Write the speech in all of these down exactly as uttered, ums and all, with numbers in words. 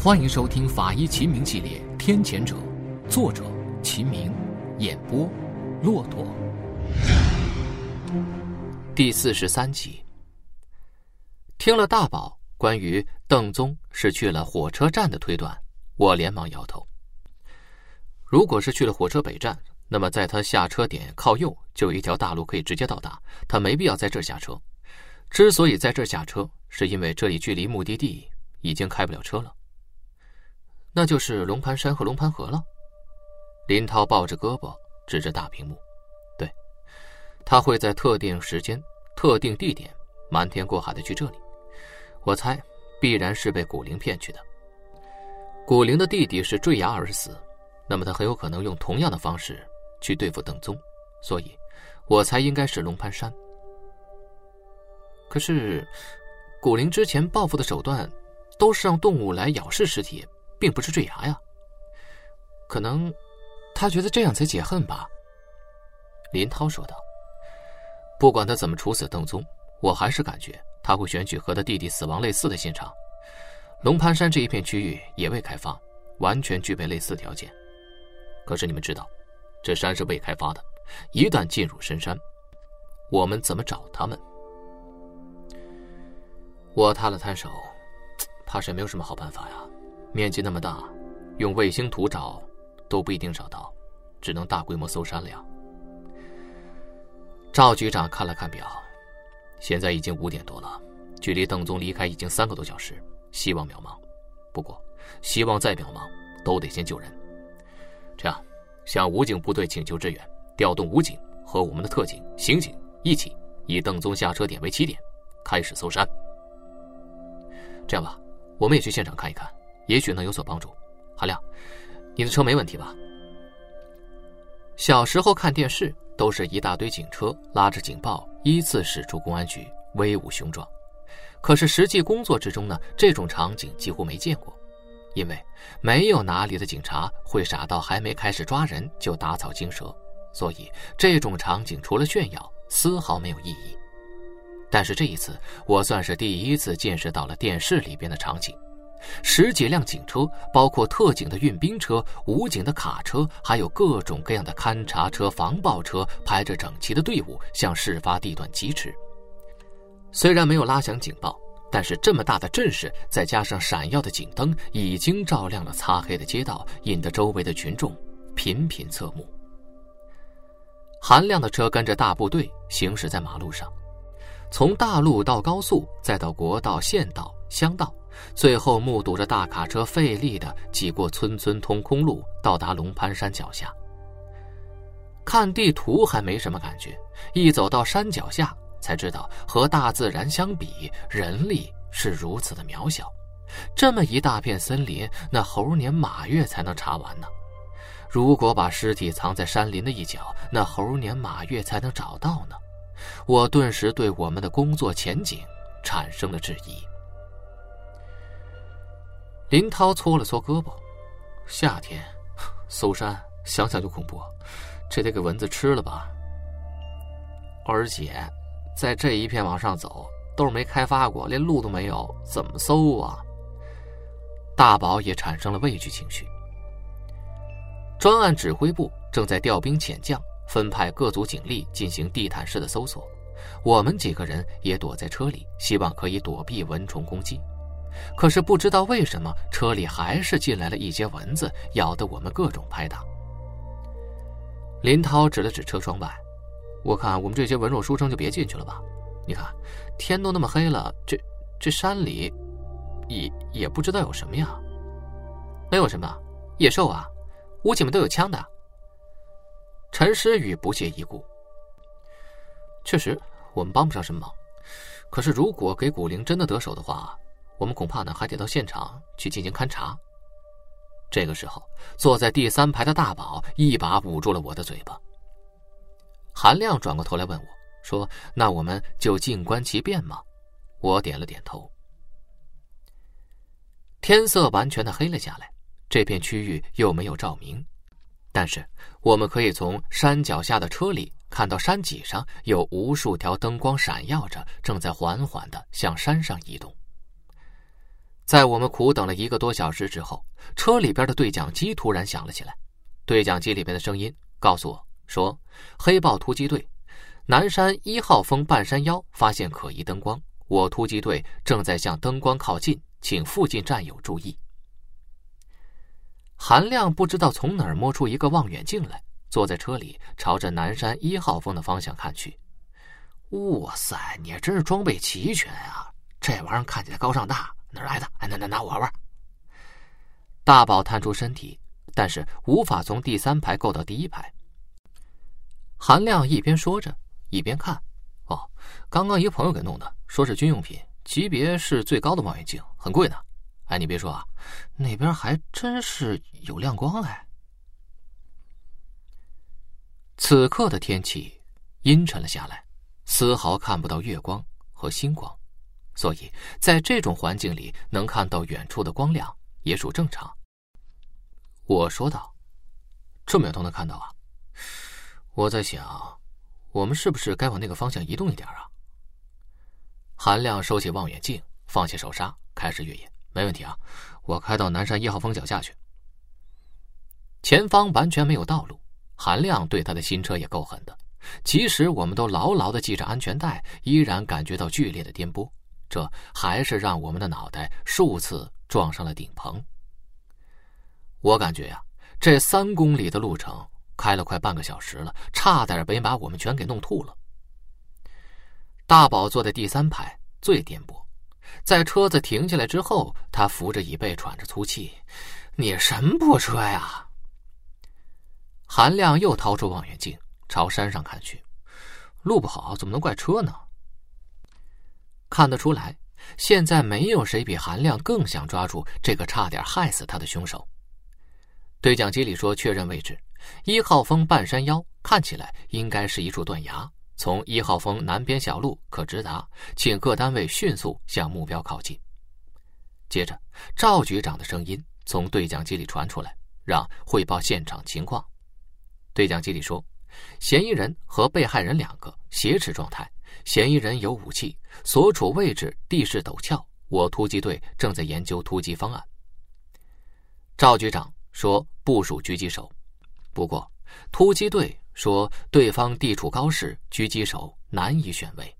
欢迎收听法医秦明系列《天谴者》，作者秦明，演播骆驼。第四十三集。听了大宝关于邓宗是去了火车站的推断，我连忙摇头。如果是去了火车北站，那么在他下车点靠右就有一条大路可以直接到达，他没必要在这儿下车。之所以在这儿下车，是因为这里距离目的地已经开不了车了。那就是龙盘山和龙盘河了。林涛抱着胳膊指着大屏幕，对，他会在特定时间特定地点瞒天过海的去这里。我猜必然是被古灵骗去的。古灵的弟弟是坠崖而死，那么他很有可能用同样的方式去对付邓宗，所以我猜应该是龙盘山。可是古灵之前报复的手段都是让动物来咬噬尸体，并不是坠崖呀。可能他觉得这样才解恨吧。林涛说道。不管他怎么处死邓宗，我还是感觉他会选取和他弟弟死亡类似的现场。龙盘山这一片区域也未开发，完全具备类似条件。可是你们知道，这山是未开发的，一旦进入深山，我们怎么找他们？我摊了摊手，怕是没有什么好办法呀。面积那么大，用卫星图找都不一定找到，只能大规模搜山了呀。赵局长看了看表，现在已经五点多了，距离邓宗离开已经三个多小时，希望渺茫。不过希望再渺茫都得先救人。这样，向武警部队请求支援，调动武警和我们的特警、刑警一起，以邓宗下车点为起点，开始搜山。这样吧，我们也去现场看一看，也许能有所帮助。韩亮，你的车没问题吧？小时候看电视都是一大堆警车拉着警报依次驶出公安局，威武雄壮。可是实际工作之中呢，这种场景几乎没见过，因为没有哪里的警察会傻到还没开始抓人就打草惊蛇，所以这种场景除了炫耀丝毫没有意义。但是这一次我算是第一次见识到了电视里边的场景。十几辆警车，包括特警的运兵车、武警的卡车，还有各种各样的勘察车、防暴车，排着整齐的队伍向事发地段疾驰。虽然没有拉响警报，但是这么大的阵势，再加上闪耀的警灯，已经照亮了擦黑的街道，引得周围的群众频频侧目。韩亮的车跟着大部队行驶在马路上，从大路到高速，再到国道、县道、乡道，最后目睹着大卡车费力地挤过村村通空路，到达龙盘山脚下。看地图还没什么感觉，一走到山脚下才知道，和大自然相比，人力是如此的渺小。这么一大片森林，那猴年马月才能查完呢。如果把尸体藏在山林的一角，那猴年马月才能找到呢。我顿时对我们的工作前景产生了质疑。林涛搓了搓胳膊，夏天搜山想想就恐怖，这得给蚊子吃了吧。而且在这一片往上走都是没开发过，连路都没有，怎么搜啊？大宝也产生了畏惧情绪。专案指挥部正在调兵遣将，分派各组警力进行地毯式的搜索，我们几个人也躲在车里，希望可以躲避蚊虫攻击。可是不知道为什么，车里还是进来了一些蚊子，咬得我们各种拍打。林涛指了指车窗外，我看我们这些文弱书生就别进去了吧。你看天都那么黑了，这这山里也也不知道有什么呀。能有什么？野兽啊，武警们都有枪的。陈诗雨不屑一顾。确实我们帮不上什么忙，可是如果给古灵真的得手的话，我们恐怕呢还得到现场去进行勘察。这个时候，坐在第三排的大宝一把捂住了我的嘴巴。韩亮转过头来问我说，那我们就静观其变吗？我点了点头。天色完全的黑了下来，这片区域又没有照明，但是我们可以从山脚下的车里看到山脊上有无数条灯光闪耀着，正在缓缓地向山上移动。 在我们苦等了一个多小时之后，车里边的对讲机突然响了起来。对讲机里边的声音告诉我说，黑豹突击队南山一号峰半山腰发现可疑灯光，我突击队正在向灯光靠近，请附近战友注意。韩亮不知道从哪儿摸出一个望远镜来，坐在车里朝着南山一号峰的方向看去。哇塞，你真是装备齐全啊，这玩意儿看起来高尚大，哪儿来的？哎，拿拿拿我玩玩。大宝探出身体，但是无法从第三排够到第一排。韩亮一边说着一边看，哦，刚刚一个朋友给弄的，说是军用品，级别是最高的望远镜，很贵呢。哎，你别说啊，那边还真是有亮光哎。此刻的天气阴沉了下来，丝毫看不到月光和星光，所以在这种环境里能看到远处的光亮也属正常。我说道，这么远都能看到啊？我在想，我们是不是该往那个方向移动一点啊？韩亮收起望远镜，放下手刹，开始越野。没问题啊，我开到南山一号峰脚下去。前方完全没有道路，韩亮对他的新车也够狠的，即使我们都牢牢地系着安全带，依然感觉到剧烈的颠簸，这还是让我们的脑袋数次撞上了顶棚。我感觉呀、啊，这三公里的路程开了快半个小时了，差点没把我们全给弄吐了。大宝坐在第三排，最颠簸。在车子停下来之后，他扶着椅背喘着粗气，你什么破车呀？韩亮又掏出望远镜朝山上看去，路不好怎么能怪车呢？看得出来，现在没有谁比韩亮更想抓住这个差点害死他的凶手。对讲机里说确认位置，一号峰半山腰看起来应该是一处断崖，从一号峰南边小路可直达，请各单位迅速向目标靠近。接着赵局长的声音从对讲机里传出来，让汇报现场情况。对讲机里说，嫌疑人和被害人两个挟持状态，嫌疑人有武器，所处位置地势陡峭，我突击队正在研究突击方案。赵局长说部署狙击手，不过突击队说对方地处高势，狙击手难以选位。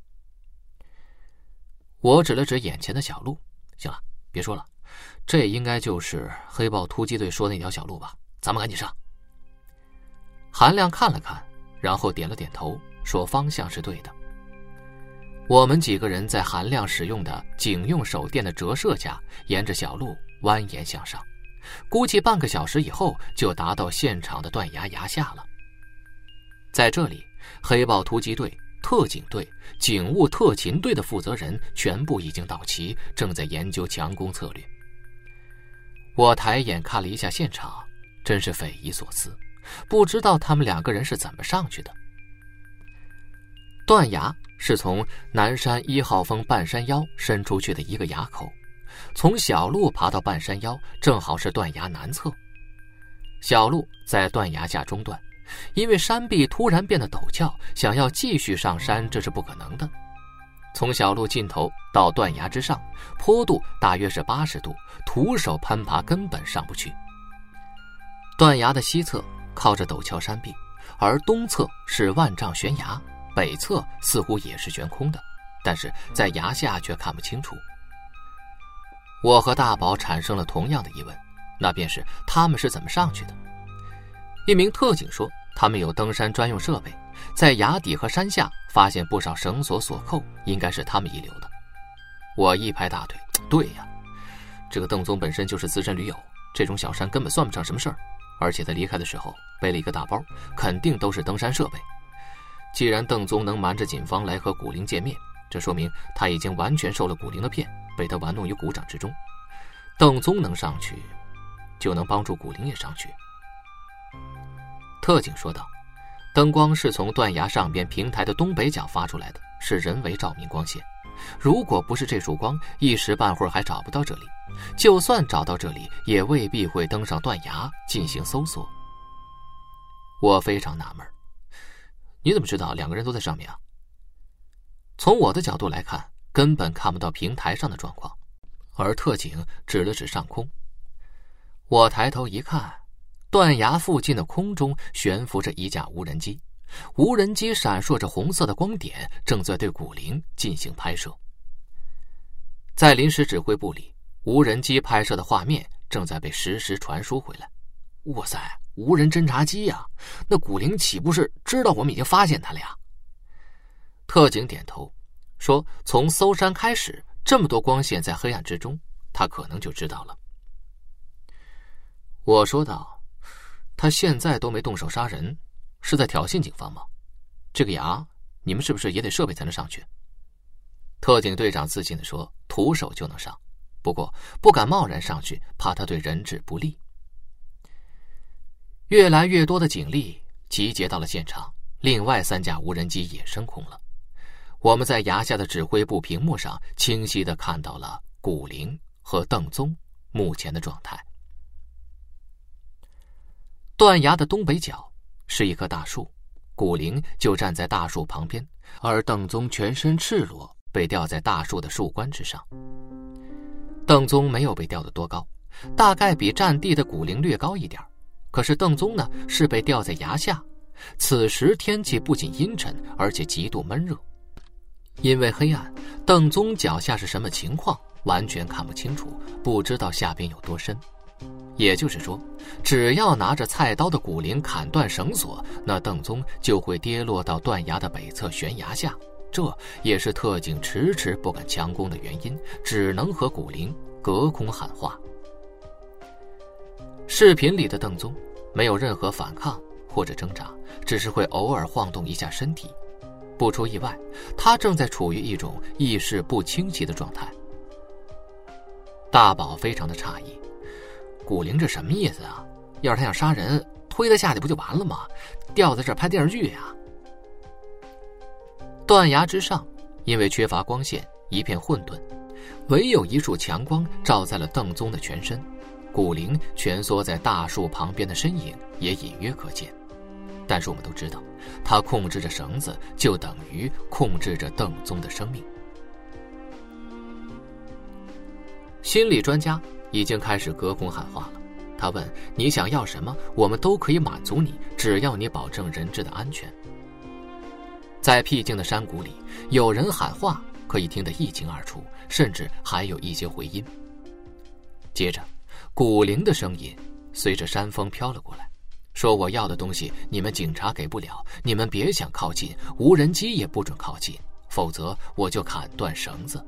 我指了指眼前的小路，行了，别说了，这应该就是黑豹突击队说的那条小路吧，咱们赶紧上。韩亮看了看，然后点了点头，说方向是对的。我们几个人在韩亮使用的警用手电的折射下，沿着小路蜿蜒向上，估计半个小时以后就达到现场的断崖崖下了。在这里，黑豹突击队、特警队、警务特勤队的负责人全部已经到齐，正在研究强攻策略。我抬眼看了一下现场，真是匪夷所思，不知道他们两个人是怎么上去的。断崖是从南山一号峰半山腰伸出去的一个崖口，从小路爬到半山腰，正好是断崖南侧。小路在断崖下中断，因为山壁突然变得陡峭，想要继续上山这是不可能的。从小路尽头到断崖之上，坡度大约是八十度，徒手攀爬根本上不去。断崖的西侧靠着陡峭山壁，而东侧是万丈悬崖，北侧似乎也是悬空的，但是在崖下却看不清楚。我和大宝产生了同样的疑问，那便是他们是怎么上去的。一名特警说，他们有登山专用设备，在崖底和山下发现不少绳索锁扣，应该是他们遗留的。我一拍大腿，对呀，这个邓宗本身就是资深驴友，这种小山根本算不上什么事儿，而且他离开的时候背了一个大包，肯定都是登山设备。既然邓宗能瞒着警方来和古灵见面，这说明他已经完全受了古灵的骗，被他玩弄于股掌之中。邓宗能上去，就能帮助古灵也上去。特警说道，灯光是从断崖上边平台的东北角发出来的，是人为照明光线，如果不是这束光，一时半会儿还找不到这里，就算找到这里，也未必会登上断崖进行搜索。我非常纳闷，你怎么知道两个人都在上面啊？从我的角度来看，根本看不到平台上的状况。 而特警指了指上空。我抬头一看，断崖附近的空中悬浮着一架无人机，无人机闪烁着红色的光点，正在对古灵进行拍摄。在临时指挥部里，无人机拍摄的画面正在被实时传输回来。哇塞，无人侦察机呀！那古灵岂不是知道我们已经发现他了呀？特警点头说，从搜山开始，这么多光线在黑暗之中，他可能就知道了。我说道，他现在都没动手杀人，是在挑衅警方吗？这个崖你们是不是也得设备才能上去？特警队长自信地说，徒手就能上，不过不敢贸然上去，怕他对人质不利。越来越多的警力集结到了现场，另外三架无人机也升空了。我们在崖下的指挥部屏幕上清晰地看到了古灵和邓宗目前的状态。断崖的东北角是一棵大树，古灵就站在大树旁边，而邓宗全身赤裸，被吊在大树的树冠之上。邓宗没有被吊得多高，大概比战地的古灵略高一点，可是邓宗呢，是被吊在崖下。此时天气不仅阴沉，而且极度闷热。因为黑暗，邓宗脚下是什么情况完全看不清楚，不知道下边有多深。也就是说，只要拿着菜刀的古灵砍断绳索，那邓宗就会跌落到断崖的北侧悬崖下。这也是特警迟迟不敢强攻的原因，只能和古灵隔空喊话。视频里的邓宗没有任何反抗或者挣扎，只是会偶尔晃动一下身体。不出意外，他正在处于一种意识不清晰的状态。大宝非常的诧异，古灵这什么意思啊？要是他想杀人，推他下去不就完了吗？吊在这儿拍电视剧呀？断崖之上，因为缺乏光线，一片混沌，唯有一束强光照在了邓宗的全身。古灵蜷缩在大树旁边的身影也隐约可见。但是我们都知道，他控制着绳子，就等于控制着邓宗的生命。心理专家已经开始隔空喊话了，他问，你想要什么，我们都可以满足你，只要你保证人质的安全。在僻静的山谷里，有人喊话可以听得一清二楚，甚至还有一些回音。接着古灵的声音随着山风飘了过来，说，我要的东西你们警察给不了，你们别想靠近，无人机也不准靠近，否则我就砍断绳子。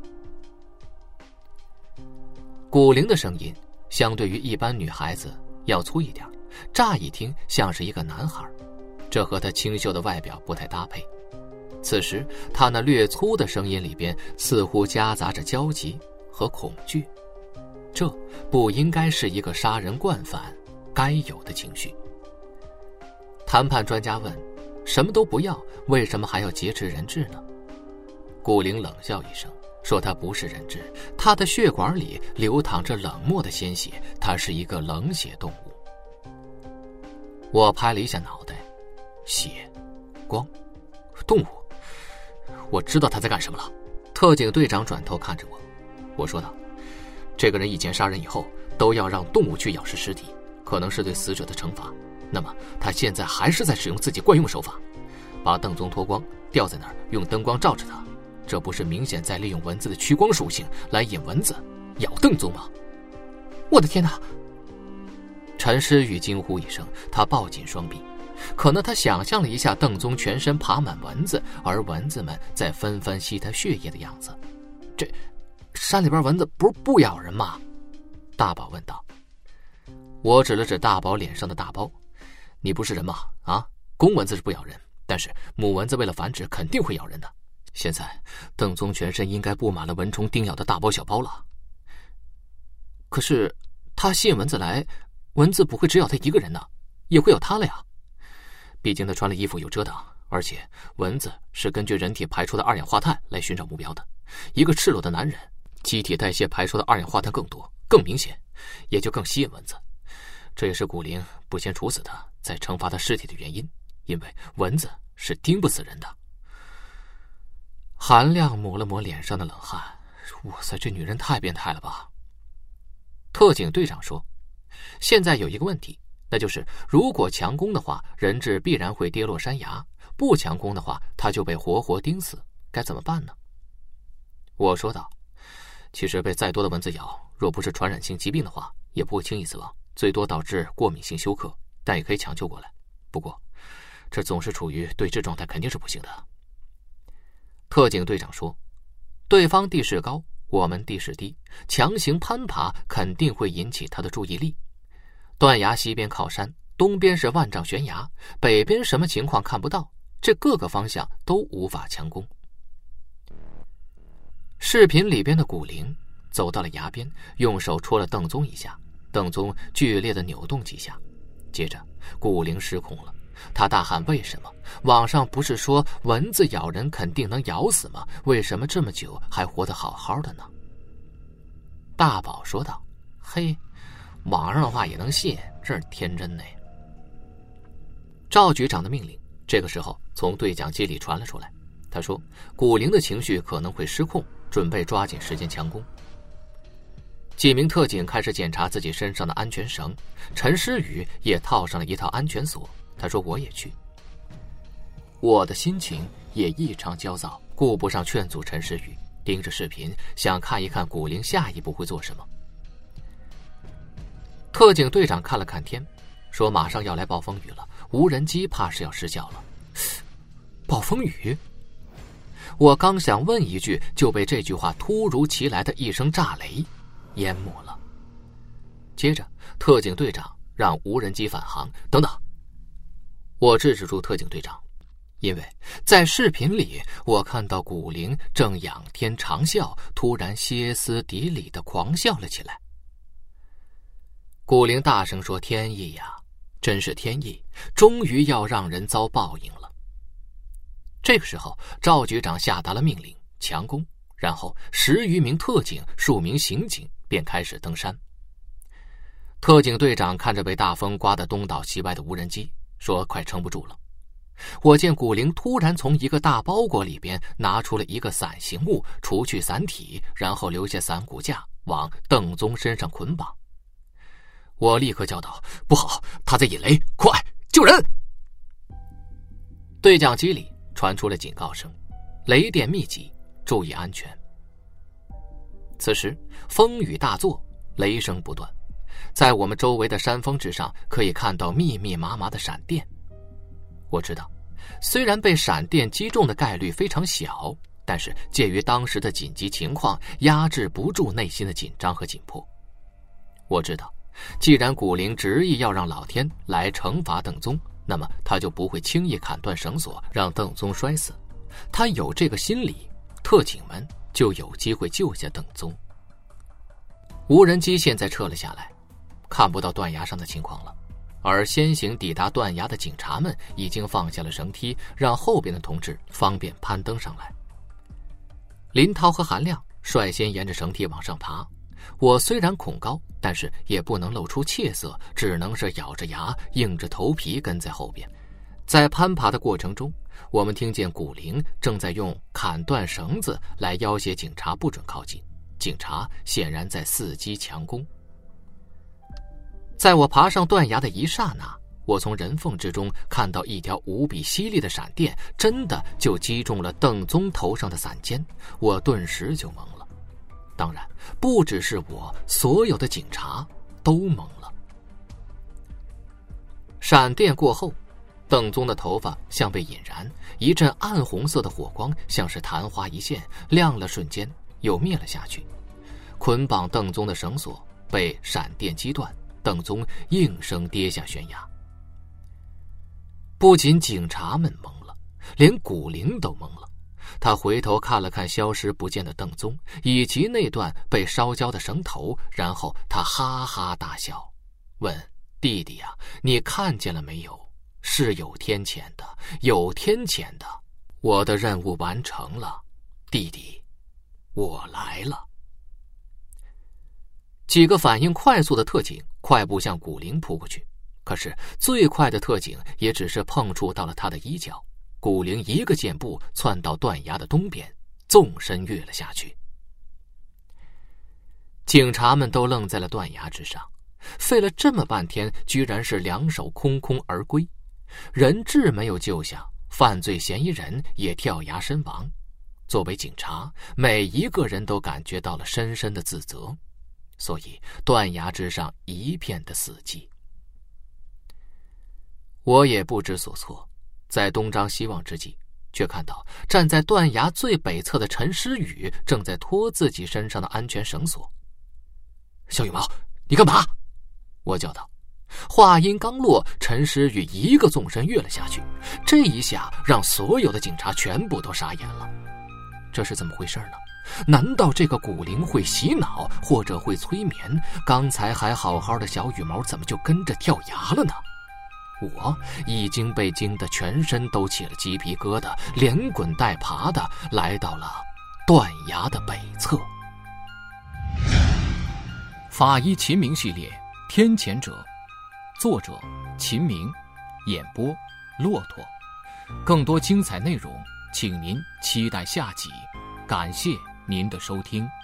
古灵的声音相对于一般女孩子要粗一点，乍一听像是一个男孩，这和她清秀的外表不太搭配。此时她那略粗的声音里边似乎夹杂着焦急和恐惧，这不应该是一个杀人惯犯该有的情绪。谈判专家问，什么都不要，为什么还要劫持人质呢？古灵冷笑一声，说他不是人质，他的血管里流淌着冷漠的鲜血，他是一个冷血动物。我拍了一下脑袋，血，光，动物，我知道他在干什么了。特警队长转头看着我，我说道，这个人以前杀人以后都要让动物去咬食尸体，可能是对死者的惩罚，那么他现在还是在使用自己惯用手法，把邓宗脱光，吊在那儿，用灯光照着他，这不是明显在利用蚊子的趋光属性来引蚊子咬邓宗吗？我的天哪！陈诗雨惊呼一声，他抱紧双臂，可能他想象了一下邓宗全身爬满蚊子，而蚊子们在纷纷吸他血液的样子。这山里边蚊子不是不咬人吗？大宝问道。我指了指大宝脸上的大包，你不是人吗？啊，公蚊子是不咬人，但是母蚊子为了繁殖肯定会咬人的。现在邓宗全身应该布满了蚊虫叮咬的大包小包了。可是他吸引蚊子来，蚊子不会只咬他一个人呢，也会咬他了呀。毕竟他穿了衣服有遮挡，而且蚊子是根据人体排出的二氧化碳来寻找目标的。一个赤裸的男人，机体代谢排出的二氧化碳更多更明显，也就更吸引蚊子。这也是古灵不先处死他，再惩罚他尸体的原因，因为蚊子是叮不死人的。韩亮抹了抹脸上的冷汗，哇塞，这女人太变态了吧！ 特警队长说，现在有一个问题，那就是如果强攻的话，人质必然会跌落山崖，不强攻的话，他就被活活钉死，该怎么办呢？我说道，其实被再多的蚊子咬，若不是传染性疾病的话，也不会轻易死亡，最多导致过敏性休克，但也可以抢救过来。不过这总是处于对峙状态，肯定是不行的。特警队长说，对方地势高，我们地势低，强行攀爬肯定会引起他的注意力。断崖西边靠山，东边是万丈悬崖，北边什么情况看不到，这各个方向都无法强攻。视频里边的古灵走到了崖边，用手戳了邓宗一下，邓宗剧烈的扭动几下，接着古灵失控了，他大喊，为什么？网上不是说蚊子咬人肯定能咬死吗？为什么这么久还活得好好的呢？大宝说道，嘿，网上的话也能信，真是天真呢。赵局长的命令这个时候从对讲机里传了出来，他说古灵的情绪可能会失控，准备抓紧时间强攻。几名特警开始检查自己身上的安全绳，陈诗雨也套上了一套安全锁，他说我也去。我的心情也异常焦躁，顾不上劝阻陈诗雨，盯着视频想看一看古灵下一步会做什么。特警队长看了看天，说马上要来暴风雨了，无人机怕是要失效了。暴风雨？我刚想问一句，就被这句话突如其来的一声炸雷淹没了。接着特警队长让无人机返航。等等，我制止住特警队长，因为在视频里我看到古灵正仰天长啸，突然歇斯底里地狂笑了起来。古灵大声说，天意呀，真是天意，终于要让人遭报应了。这个时候赵局长下达了命令，强攻，然后十余名特警数名刑警便开始登山。特警队长看着被大风刮得东倒西歪的无人机，说快撑不住了。我见古灵突然从一个大包裹里边拿出了一个伞形物，除去伞体，然后留下伞骨架往邓宗身上捆绑。我立刻叫道，不好，他在引雷，快救人！对讲机里传出了警告声，雷电密集，注意安全。此时风雨大作，雷声不断，在我们周围的山峰之上可以看到密密麻麻的闪电。我知道虽然被闪电击中的概率非常小，但是介于当时的紧急情况，压制不住内心的紧张和紧迫。我知道既然古灵执意要让老天来惩罚邓宗，那么他就不会轻易砍断绳索让邓宗摔死，他有这个心理，特警们就有机会救下邓宗。无人机现在撤了下来，看不到断崖上的情况了，而先行抵达断崖的警察们已经放下了绳梯，让后边的同志方便攀登上来。林涛和韩亮率先沿着绳梯往上爬，我虽然恐高，但是也不能露出怯色，只能是咬着牙硬着头皮跟在后边。在攀爬的过程中，我们听见古灵正在用砍断绳子来要挟警察不准靠近，警察显然在伺机强攻。在我爬上断崖的一刹那，我从人缝之中看到一条无比犀利的闪电，真的就击中了邓宗头上的伞尖，我顿时就懵了。当然不只是我，所有的警察都懵了。闪电过后，邓宗的头发像被引燃，一阵暗红色的火光像是昙花一现，亮了瞬间又灭了下去。捆绑邓宗的绳索被闪电击断，邓宗应声跌下悬崖。不仅警察们懵了，连古灵都懵了。他回头看了看消失不见的邓宗以及那段被烧焦的绳头，然后他哈哈大笑，问弟弟啊，你看见了没有？是有天谴的，有天谴的，我的任务完成了，弟弟，我来了。几个反应快速的特警快步向古灵扑过去，可是最快的特警也只是碰触到了他的衣角，古灵一个箭步窜到断崖的东边，纵身跃了下去。 警察们都愣在了断崖之上，费了这么半天，居然是两手空空而归，人质没有救下，犯罪嫌疑人也跳崖身亡。作为警察，每一个人都感觉到了深深的自责，所以断崖之上一片的死寂。我也不知所措，在东张西望之际，却看到站在断崖最北侧的陈诗雨正在拖自己身上的安全绳索。小羽毛，你干嘛？我叫道。话音刚落，陈诗雨一个纵身跃了下去，这一下让所有的警察全部都傻眼了。这是怎么回事呢？难道这个古灵会洗脑，或者会催眠？刚才还好好的小羽毛怎么就跟着跳崖了呢？我已经被惊得全身都起了鸡皮疙瘩，连滚带爬的来到了断崖的北侧。 法医秦明系列《天谴者》，作者秦明，演播骆驼。更多精彩内容请您期待下集，感谢您的收听。